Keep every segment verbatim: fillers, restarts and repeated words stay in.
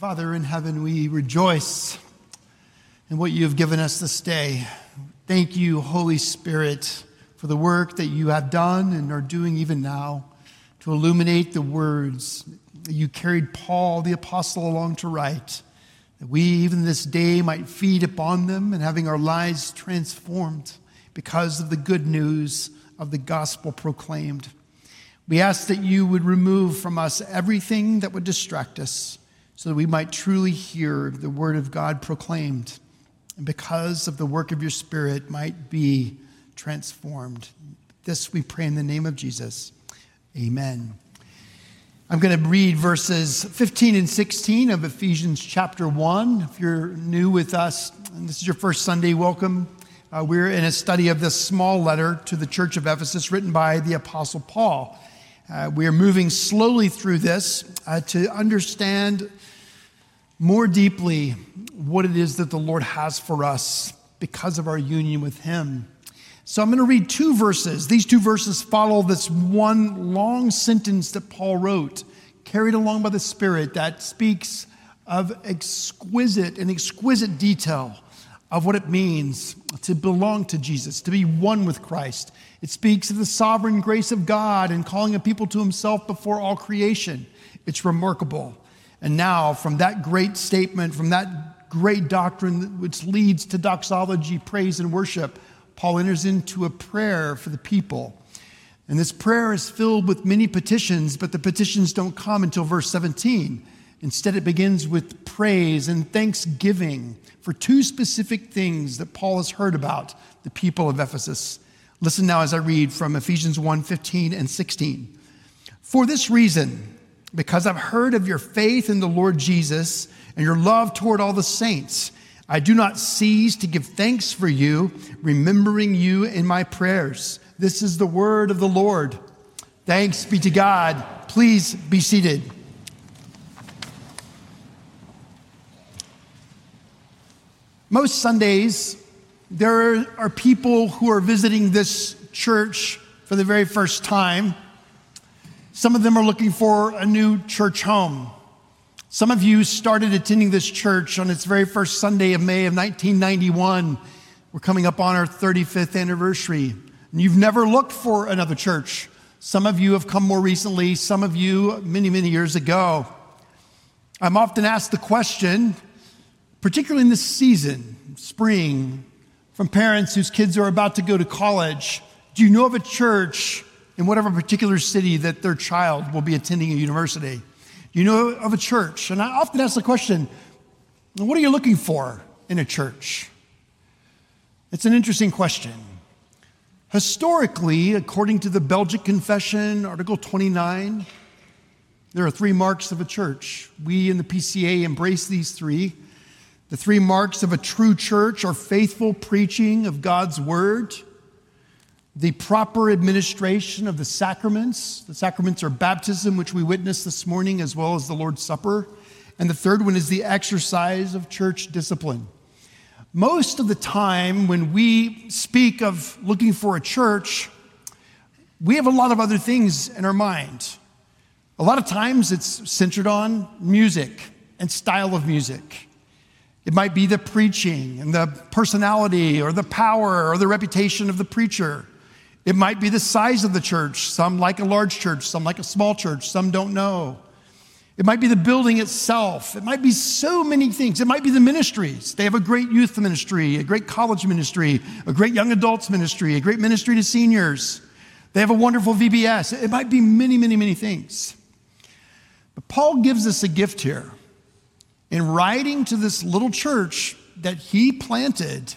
Father in heaven, we rejoice in what you have given us this day. Thank you, Holy Spirit, for the work that you have done and are doing even now to illuminate the words that you carried Paul, the apostle, along to write, that we even this day might feed upon them and having our lives transformed because of the good news of the gospel proclaimed. We ask that you would remove from us everything that would distract us so that we might truly hear the word of God proclaimed, and because of the work of your Spirit might be transformed. This we pray in the name of Jesus. Amen. I'm going to read verses fifteen and sixteen of Ephesians chapter one. If you're new with us, and this is your first Sunday, welcome. Uh, we're in a study of this small letter to the church of Ephesus written by the Apostle Paul. Uh, we are moving slowly through this uh, to understand more deeply what it is that the Lord has for us because of our union with him. So I'm going to read two verses. These two verses follow this one long sentence that Paul wrote, carried along by the Spirit, that speaks of exquisite and exquisite detail of what it means to belong to Jesus, to be one with Christ. It speaks of the sovereign grace of God and calling a people to himself before all creation. It's remarkable. And now, from that great statement, from that great doctrine which leads to doxology, praise, and worship, Paul enters into a prayer for the people. And this prayer is filled with many petitions, but the petitions don't come until verse seventeen. Instead, it begins with praise and thanksgiving for two specific things that Paul has heard about the people of Ephesus. Listen now as I read from Ephesians one, fifteen and sixteen. For this reason, because I've heard of your faith in the Lord Jesus and your love toward all the saints, I do not cease to give thanks for you, remembering you in my prayers. This is the word of the Lord. Thanks be to God. Please be seated. Most Sundays, there are people who are visiting this church for the very first time. Some of them are looking for a new church home. Some of you started attending this church on its very first Sunday of May of nineteen ninety-one. We're coming up on our thirty-fifth anniversary. And you've never looked for another church. Some of you have come more recently, some of you many, many years ago. I'm often asked the question, particularly in this season, spring, from parents whose kids are about to go to college, do you know of a church in whatever particular city that their child will be attending a university? Do you know of a church? And I often ask the question, what are you looking for in a church? It's an interesting question. Historically, according to the Belgic Confession, Article twenty-nine, there are three marks of a church. We in the P C A embrace these three. The three marks of a true church are faithful preaching of God's word, the proper administration of the sacraments. The sacraments are baptism, which we witnessed this morning, as well as the Lord's Supper. And the third one is the exercise of church discipline. Most of the time when we speak of looking for a church, we have a lot of other things in our mind. A lot of times it's centered on music and style of music. It might be the preaching and the personality or the power or the reputation of the preacher. It might be the size of the church. Some like a large church, some like a small church, some don't know. It might be the building itself. It might be so many things. It might be the ministries. They have a great youth ministry, a great college ministry, a great young adults ministry, a great ministry to seniors. They have a wonderful V B S. It might be many, many, many things. But Paul gives us a gift here. In writing to this little church that he planted,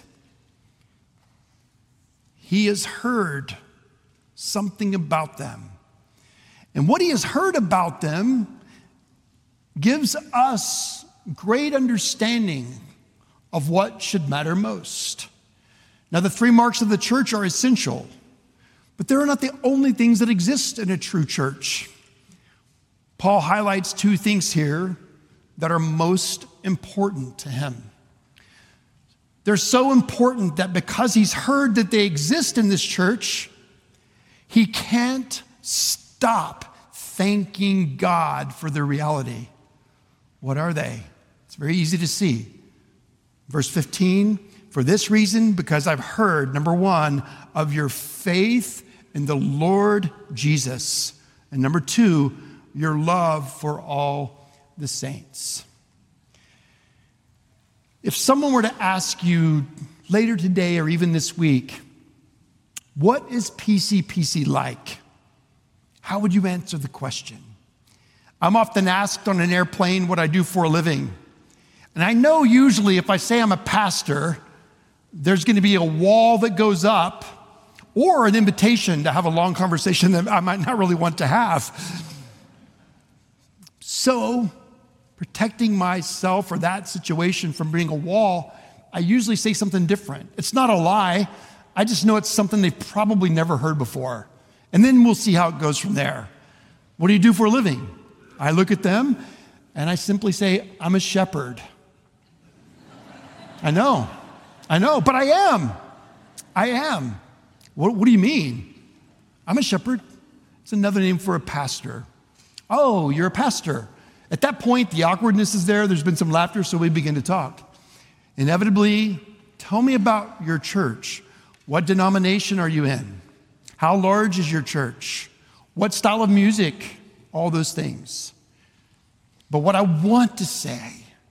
he has heard something about them. And what he has heard about them gives us great understanding of what should matter most. Now, the three marks of the church are essential, but they're not the only things that exist in a true church. Paul highlights two things here that are most important to him. They're so important that because he's heard that they exist in this church, he can't stop thanking God for their reality. What are they? It's very easy to see. Verse fifteen, for this reason, because I've heard, number one, of your faith in the Lord Jesus. And number two, your love for all the saints. If someone were to ask you later today or even this week, what is P C P C like? How would you answer the question? I'm often asked on an airplane what I do for a living. And I know usually if I say I'm a pastor, there's going to be a wall that goes up or an invitation to have a long conversation that I might not really want to have. So, protecting myself or that situation from being a wall, I usually say something different. It's not a lie. I just know it's something they've probably never heard before. And then we'll see how it goes from there. What do you do for a living? I look at them and I simply say, I'm a shepherd. I know, I know, but I am. I am. What, what do you mean? I'm a shepherd. It's another name for a pastor. Oh, you're a pastor. At that point, the awkwardness is there. There's been some laughter, so we begin to talk. Inevitably, tell me about your church. What denomination are you in? How large is your church? What style of music? All those things. But what I want to say,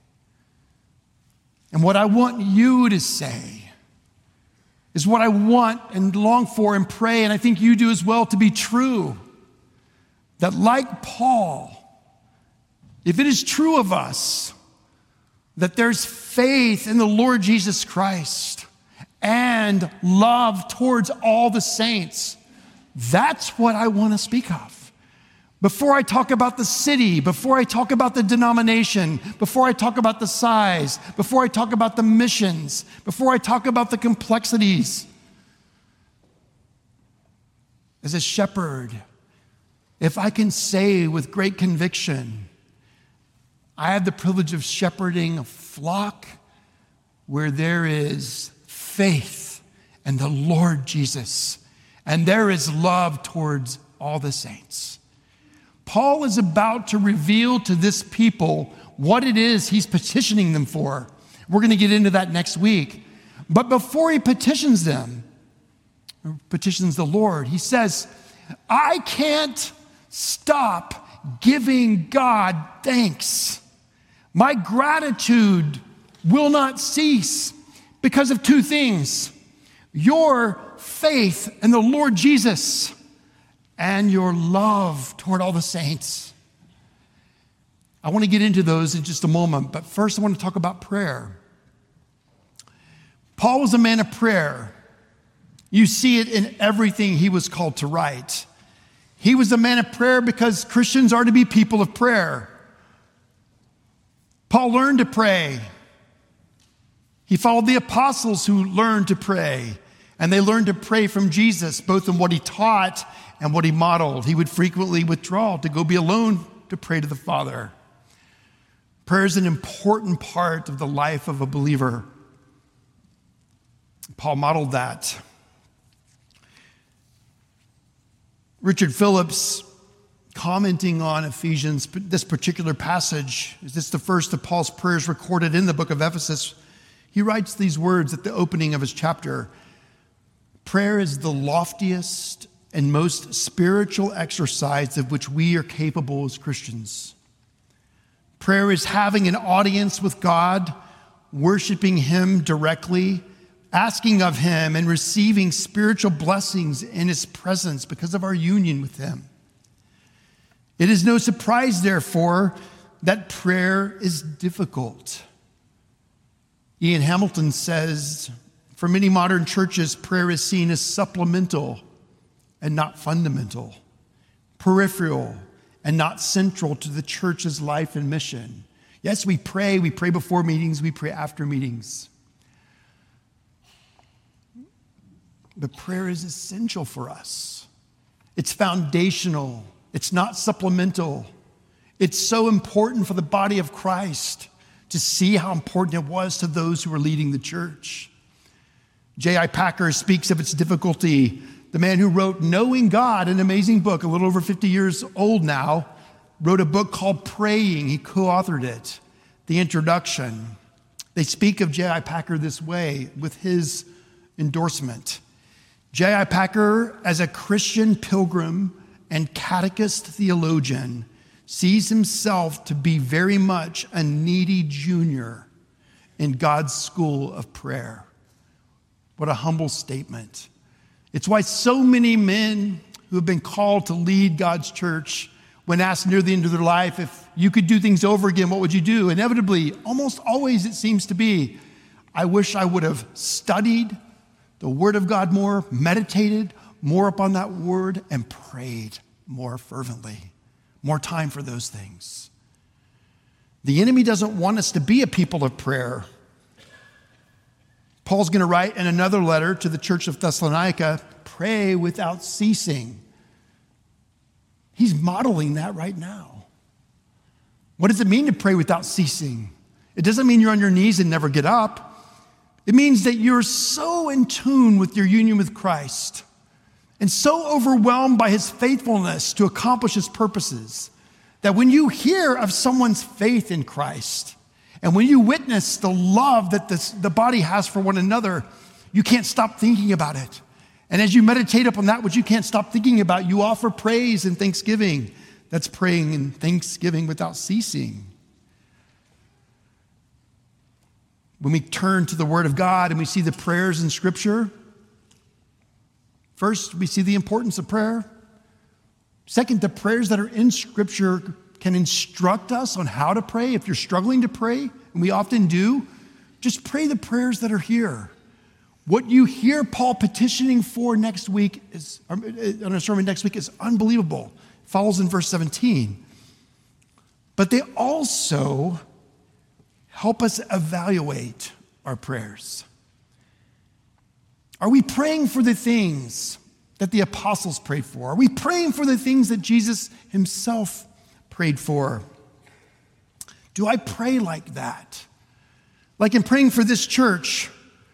and what I want you to say, is what I want and long for and pray, and I think you do as well, to be true. That like Paul, if it is true of us that there's faith in the Lord Jesus Christ and love towards all the saints, that's what I want to speak of. Before I talk about the city, before I talk about the denomination, before I talk about the size, before I talk about the missions, before I talk about the complexities, as a shepherd, if I can say with great conviction, I have the privilege of shepherding a flock where there is faith in the Lord Jesus, and there is love towards all the saints. Paul is about to reveal to this people what it is he's petitioning them for. We're going to get into that next week. But before he petitions them, or petitions the Lord, he says, I can't stop giving God thanks. My gratitude will not cease because of two things: your faith in the Lord Jesus and your love toward all the saints. I want to get into those in just a moment, but first I want to talk about prayer. Paul was a man of prayer. You see it in everything he was called to write. He was a man of prayer because Christians are to be people of prayer. Paul learned to pray. He followed the apostles who learned to pray, and they learned to pray from Jesus, both in what he taught and what he modeled. He would frequently withdraw to go be alone to pray to the Father. Prayer is an important part of the life of a believer. Paul modeled that. Richard Phillips, commenting on Ephesians, this particular passage, is this the first of Paul's prayers recorded in the book of Ephesus? He writes these words at the opening of his chapter: prayer is the loftiest and most spiritual exercise of which we are capable as Christians. Prayer is having an audience with God, worshiping him directly, asking of him and receiving spiritual blessings in his presence because of our union with him. It is no surprise, therefore, that prayer is difficult. Ian Hamilton says, for many modern churches, prayer is seen as supplemental and not fundamental, peripheral and not central to the church's life and mission. Yes, we pray. We pray before meetings. We pray after meetings. But prayer is essential for us. It's foundational. It's not supplemental. It's so important for the body of Christ to see how important it was to those who were leading the church. J I Packer speaks of its difficulty. The man who wrote Knowing God, an amazing book, a little over fifty years old now, wrote a book called Praying. He co-authored it. the introduction, they speak of J I. Packer this way with his endorsement. J I. Packer, as a Christian pilgrim and catechist theologian, sees himself to be very much a needy junior in God's school of prayer. What a humble statement. It's why so many men who have been called to lead God's church, when asked near the end of their life, if you could do things over again, what would you do? Inevitably, almost always it seems to be, I wish I would have studied the Word of God more, meditated more upon that Word, and prayed more fervently. More time for those things. The enemy doesn't want us to be a people of prayer. Paul's going to write in another letter to the church of Thessalonica, pray without ceasing. He's modeling that right now. What does it mean to pray without ceasing? It doesn't mean you're on your knees and never get up. It means that you're so in tune with your union with Christ and so overwhelmed by his faithfulness to accomplish his purposes that when you hear of someone's faith in Christ and when you witness the love that this, the body has for one another, you can't stop thinking about it. And as you meditate upon that which you can't stop thinking about, you offer praise and thanksgiving. That's praying and thanksgiving without ceasing. When we turn to the Word of God and we see the prayers in Scripture, first, we see the importance of prayer. Second, the prayers that are in Scripture can instruct us on how to pray. If you're struggling to pray, and we often do, just pray the prayers that are here. What you hear Paul petitioning for next week is, on a sermon next week, is unbelievable. It follows in verse seventeen. But they also help us evaluate our prayers. Are we praying for the things that the apostles prayed for? Are we praying for the things that Jesus himself prayed for? Do I pray like that? Like in praying for this church,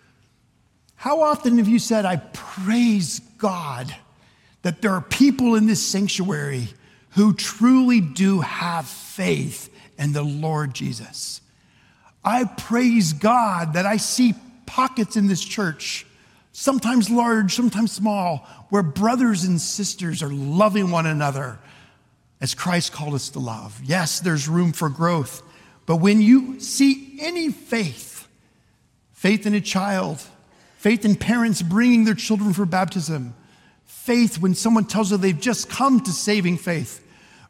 how often have you said, I praise God that there are people in this sanctuary who truly do have faith in the Lord Jesus? I praise God that I see pockets in this church, sometimes large, sometimes small, where brothers and sisters are loving one another as Christ called us to love. Yes, there's room for growth, but when you see any faith, faith in a child, faith in parents bringing their children for baptism, faith when someone tells you they've just come to saving faith,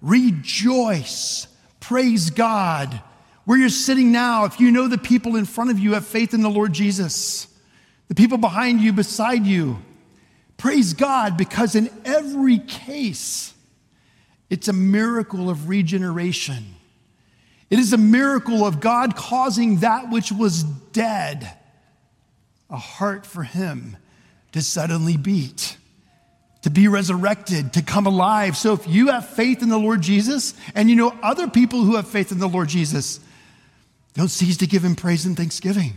rejoice, praise God. Where you're sitting now, if you know the people in front of you have faith in the Lord Jesus, the people behind you, beside you, praise God, because in every case, it's a miracle of regeneration. It is a miracle of God causing that which was dead, a heart for him, to suddenly beat, to be resurrected, to come alive. So if you have faith in the Lord Jesus, and you know other people who have faith in the Lord Jesus, don't cease to give him praise and thanksgiving.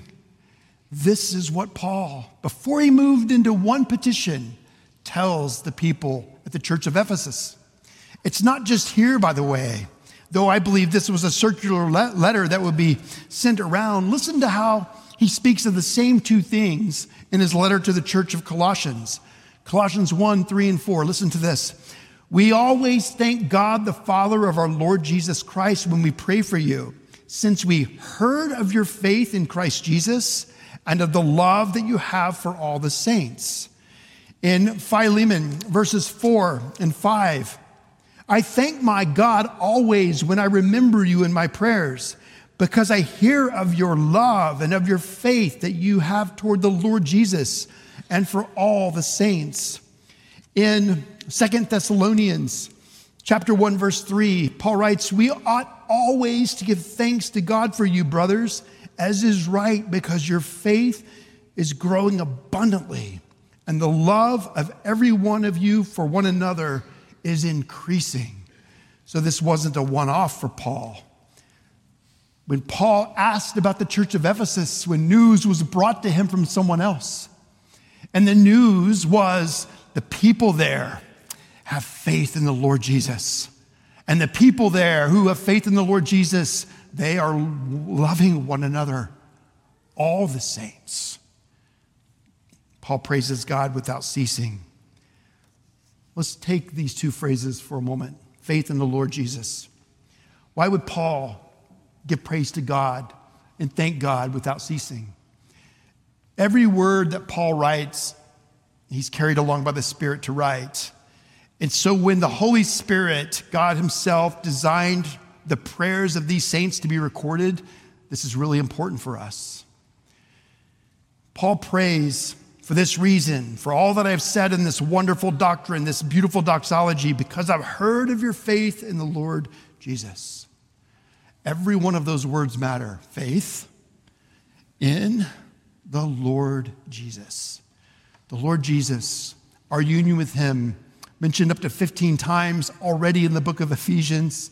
This is what Paul, before he moved into one petition, tells the people at the church of Ephesus. It's not just here, by the way, though I believe this was a circular le- letter that would be sent around. Listen to how he speaks of the same two things in his letter to the church of Colossians. Colossians one, three, and four. Listen to this. We always thank God, the Father of our Lord Jesus Christ, when we pray for you, since we heard of your faith in Christ Jesus and of the love that you have for all the saints. In Philemon, verses four and five, I thank my God always when I remember you in my prayers, because I hear of your love and of your faith that you have toward the Lord Jesus and for all the saints. In Second Thessalonians chapter one, verse three, Paul writes, we ought always to give thanks to God for you, brothers, as is right, because your faith is growing abundantly, and the love of every one of you for one another is increasing. So this wasn't a one-off for Paul. When Paul asked about the church of Ephesus, when news was brought to him from someone else, and the news was the people there have faith in the Lord Jesus. And the people there who have faith in the Lord Jesus they are loving one another, all the saints. Paul praises God without ceasing. Let's take these two phrases for a moment. Faith in the Lord Jesus. Why would Paul give praise to God and thank God without ceasing? Every word that Paul writes, he's carried along by the Spirit to write. And so when the Holy Spirit, God himself, designed the prayers of these saints to be recorded, this is really important for us. Paul prays for this reason, for all that I've said in this wonderful doctrine, this beautiful doxology, because I've heard of your faith in the Lord Jesus. Every one of those words matter. Faith in the Lord Jesus. The Lord Jesus, our union with him, mentioned up to fifteen times already in the book of Ephesians.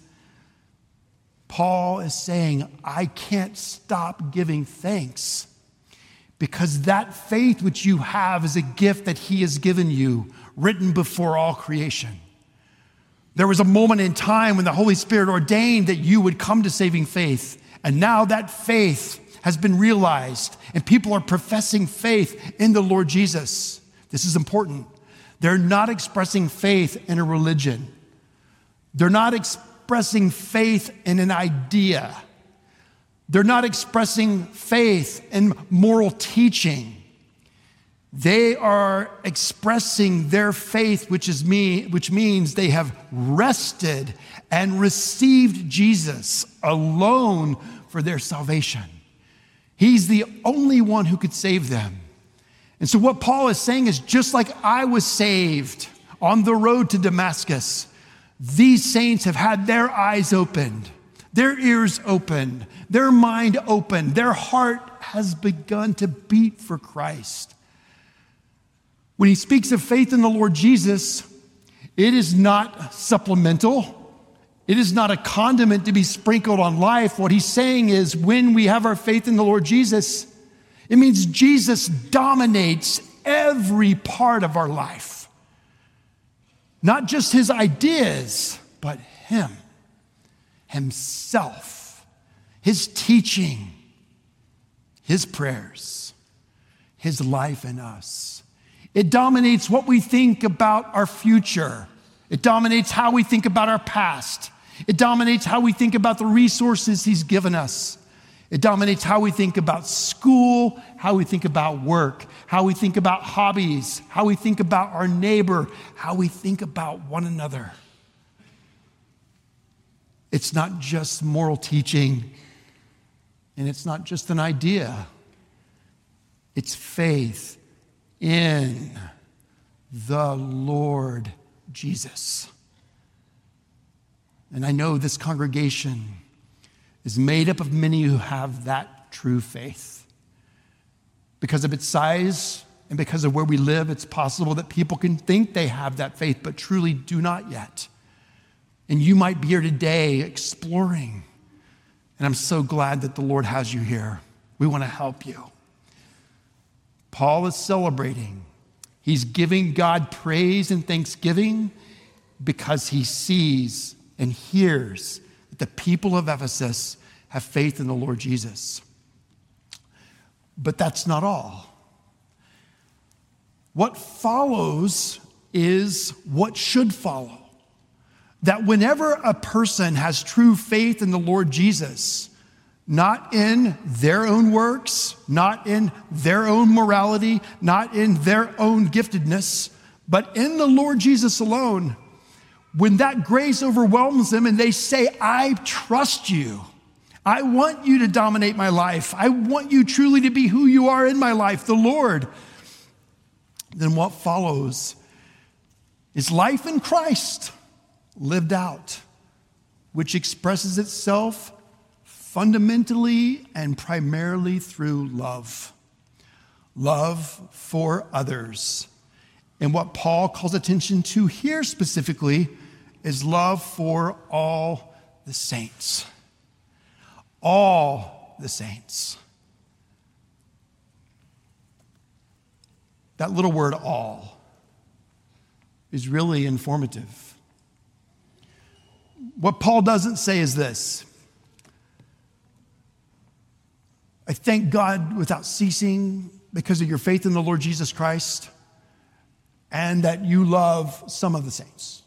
Paul is saying, I can't stop giving thanks because that faith which you have is a gift that he has given you, written before all creation. There was a moment in time when the Holy Spirit ordained that you would come to saving faith. And now that faith has been realized and people are professing faith in the Lord Jesus. This is important. They're not expressing faith in a religion. They're not expressing faith in an idea. They're not expressing faith in moral teaching. They are expressing their faith, which is me, which means they have rested and received Jesus alone for their salvation. He's the only one who could save them. And so what Paul is saying is, just like I was saved on the road to Damascus, these saints have had their eyes opened, their ears opened, their mind opened, their heart has begun to beat for Christ. When he speaks of faith in the Lord Jesus, it is not supplemental. It is not a condiment to be sprinkled on life. What he's saying is, when we have our faith in the Lord Jesus, it means Jesus dominates every part of our life. Not just his ideas, but him, himself, his teaching, his prayers, his life in us. It dominates what we think about our future. It dominates how we think about our past. It dominates how we think about the resources he's given us. It dominates how we think about school, how we think about work, how we think about hobbies, how we think about our neighbor, how we think about one another. It's not just moral teaching, and it's not just an idea. It's faith in the Lord Jesus. And I know this congregation is made up of many who have that true faith. Because of its size and because of where we live, it's possible that people can think they have that faith, but truly do not yet. And you might be here today exploring. And I'm so glad that the Lord has you here. We want to help you. Paul is celebrating. He's giving God praise and thanksgiving because he sees and hears that the people of Ephesus have faith in the Lord Jesus. But that's not all. What follows is what should follow. That whenever a person has true faith in the Lord Jesus, not in their own works, not in their own morality, not in their own giftedness, but in the Lord Jesus alone, when that grace overwhelms them and they say, I trust you. I want you to dominate my life. I want you truly to be who you are in my life, the Lord. Then what follows is life in Christ lived out, which expresses itself fundamentally and primarily through love. Love for others. And what Paul calls attention to here specifically is love for all the saints. All the saints. That little word all is really informative. What Paul doesn't say is this: I thank God without ceasing because of your faith in the Lord Jesus Christ and that you love some of the saints.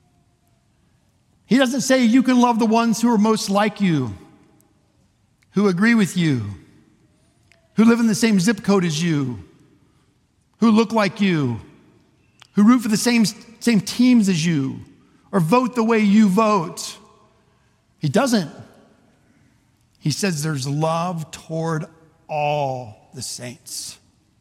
He doesn't say you can love the ones who are most like you, who agree with you, who live in the same zip code as you, who look like you, who root for the same, same teams as you, or vote the way you vote. He doesn't. He says there's love toward all the saints.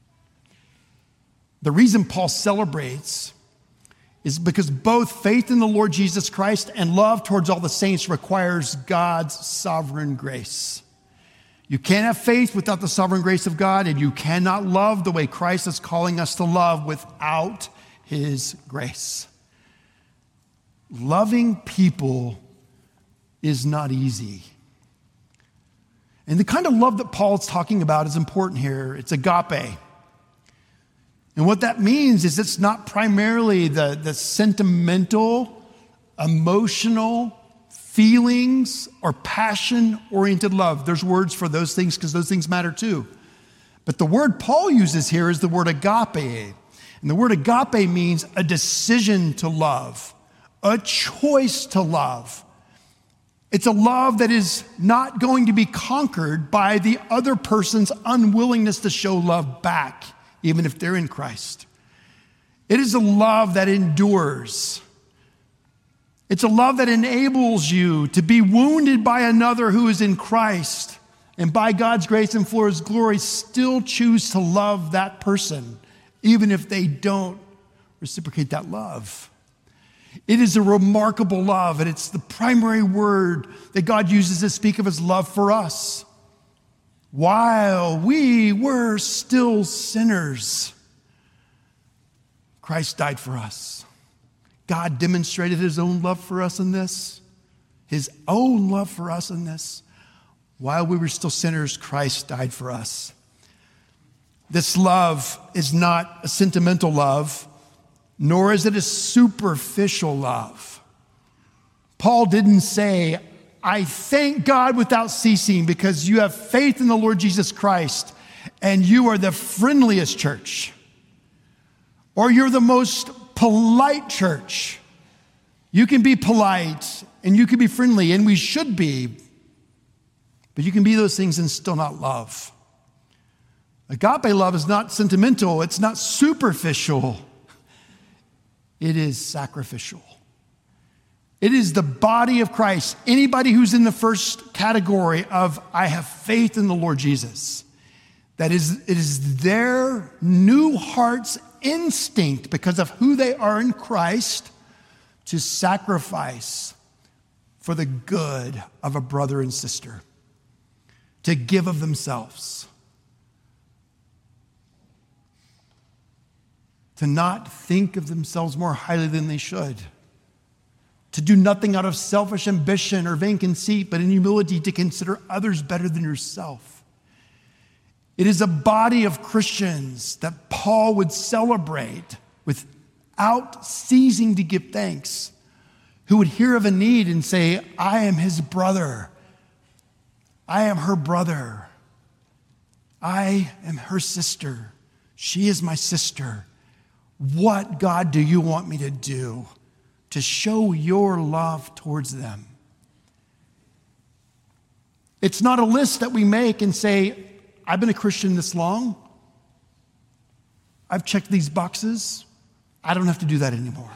The reason Paul celebrates is because both faith in the Lord Jesus Christ and love towards all the saints requires God's sovereign grace. You can't have faith without the sovereign grace of God, and you cannot love the way Christ is calling us to love without his grace. Loving people is not easy. And the kind of love that Paul's talking about is important here. It's agape. And what that means is it's not primarily the, the sentimental, emotional, feelings or passion-oriented love. There's words for those things because those things matter too. But the word Paul uses here is the word agape. And the word agape means a decision to love, a choice to love. It's a love that is not going to be conquered by the other person's unwillingness to show love back, even if they're in Christ. It is a love that endures. It's a love that enables you to be wounded by another who is in Christ, and by God's grace and for his glory, still choose to love that person, even if they don't reciprocate that love. It is a remarkable love, and it's the primary word that God uses to speak of his love for us. While we were still sinners, Christ died for us. God demonstrated his own love for us in this, his own love for us in this. While we were still sinners, Christ died for us. This love is not a sentimental love, nor is it a superficial love. Paul didn't say, I thank God without ceasing because you have faith in the Lord Jesus Christ and you are the friendliest church, or you're the most polite church. You can be polite and you can be friendly, and we should be, but you can be those things and still not love. Agape love is not sentimental, it's not superficial, it is sacrificial. It is the body of Christ. Anybody who's in the first category of I have faith in the Lord Jesus, that is, it is their new heart's instinct because of who they are in Christ to sacrifice for the good of a brother and sister, to give of themselves, to not think of themselves more highly than they should, to do nothing out of selfish ambition or vain conceit, but in humility to consider others better than yourself. It is a body of Christians that Paul would celebrate without ceasing to give thanks, who would hear of a need and say, I am his brother. I am her brother. I am her sister. She is my sister. What, God, do you want me to do to show your love towards them? It's not a list that we make and say, I've been a Christian this long. I've checked these boxes. I don't have to do that anymore.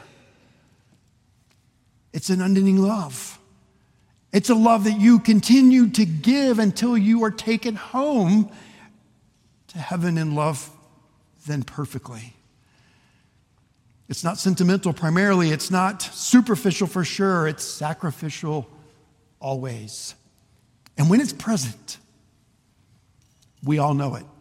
It's an unending love. It's a love that you continue to give until you are taken home to heaven in love then perfectly. It's not sentimental primarily. It's not superficial for sure. It's sacrificial always. And when it's present, we all know it.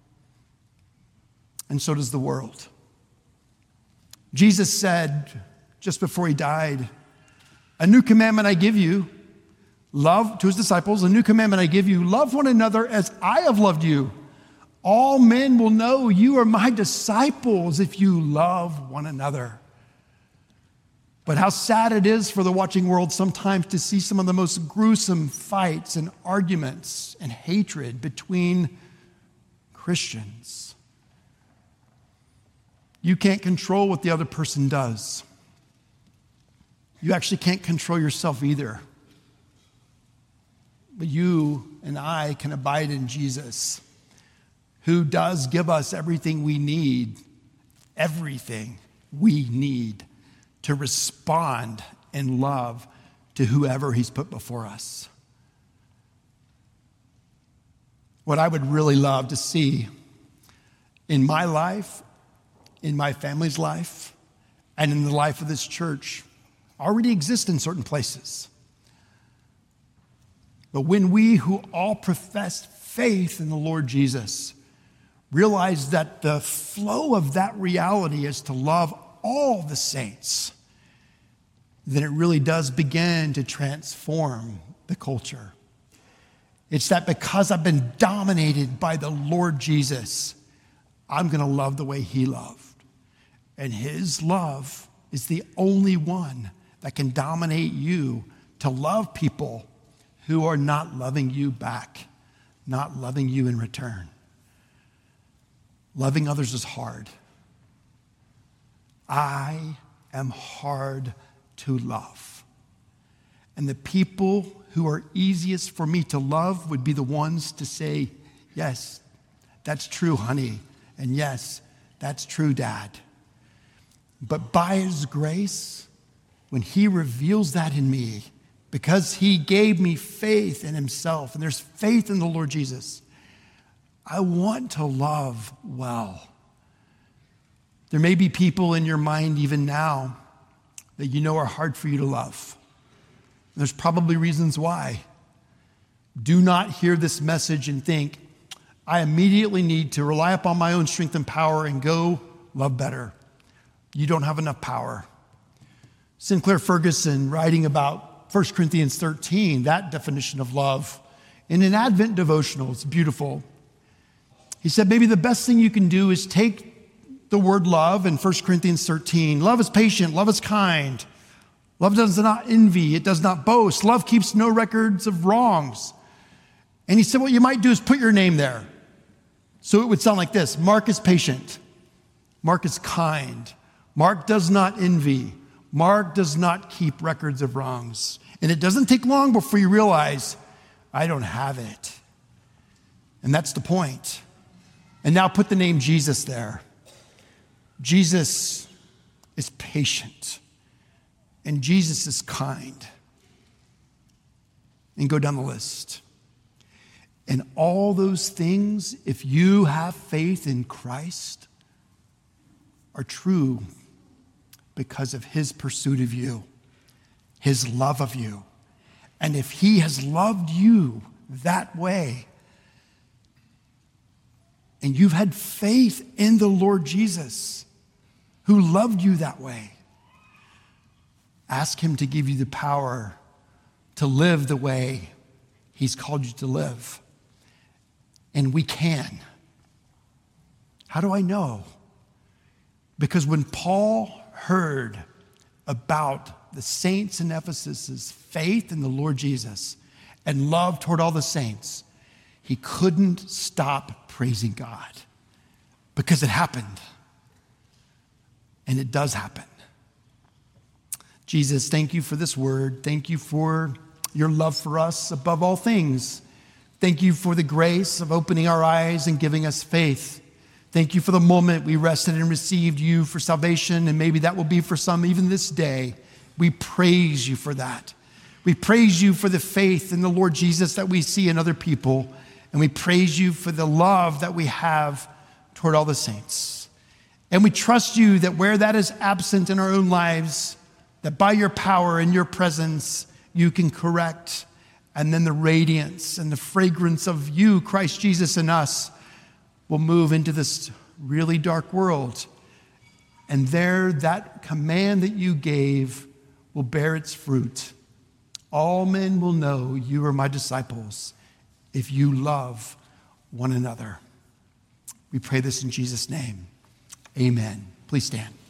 And so does the world. Jesus said just before he died, a new commandment I give you, love to his disciples, a new commandment I give you, love one another as I have loved you. All men will know you are my disciples if you love one another. But how sad it is for the watching world sometimes to see some of the most gruesome fights and arguments and hatred between Christians. You can't control what the other person does. You actually can't control yourself either. But you and I can abide in Jesus, who does give us everything we need, everything we need to respond in love to whoever he's put before us. What I would really love to see in my life, in my family's life, and in the life of this church already exist in certain places. But when we who all profess faith in the Lord Jesus realize that the flow of that reality is to love all the saints, then it really does begin to transform the culture. It's that because I've been dominated by the Lord Jesus, I'm going to love the way he loved. And his love is the only one that can dominate you to love people who are not loving you back, not loving you in return. Loving others is hard. I am hard to love. And the people who are easiest for me to love would be the ones to say, yes, that's true, honey. And yes, that's true, Dad. But by his grace, when he reveals that in me, because he gave me faith in himself, and there's faith in the Lord Jesus, I want to love well. There may be people in your mind even now that you know are hard for you to love. There's probably reasons why. Do not hear this message and think, I immediately need to rely upon my own strength and power and go love better. You don't have enough power. Sinclair Ferguson, writing about First Corinthians thirteen, that definition of love, in an Advent devotional, it's beautiful. He said, maybe the best thing you can do is take the word love in First Corinthians thirteen. Love is patient, love is kind. Love does not envy, it does not boast. Love keeps no records of wrongs. And he said, what you might do is put your name there. So it would sound like this: Mark is patient. Mark is kind. Mark does not envy. Mark does not keep records of wrongs. And it doesn't take long before you realize, I don't have it. And that's the point. And now put the name Jesus there. Jesus is patient. And Jesus is kind. And go down the list. And all those things, if you have faith in Christ, are true because of his pursuit of you, his love of you. And if he has loved you that way, and you've had faith in the Lord Jesus, who loved you that way, ask him to give you the power to live the way he's called you to live. And we can. How do I know? Because when Paul heard about the saints in Ephesus' faith in the Lord Jesus and love toward all the saints, he couldn't stop praising God because it happened. And it does happen. Jesus, thank you for this word. Thank you for your love for us above all things. Thank you for the grace of opening our eyes and giving us faith. Thank you for the moment we rested and received you for salvation, and maybe that will be for some even this day. We praise you for that. We praise you for the faith in the Lord Jesus that we see in other people, and we praise you for the love that we have toward all the saints. And we trust you that where that is absent in our own lives, that by your power and your presence, you can correct. And then the radiance and the fragrance of you, Christ Jesus, in us will move into this really dark world. And there, that command that you gave will bear its fruit. All men will know you are my disciples if you love one another. We pray this in Jesus' name. Amen. Please stand.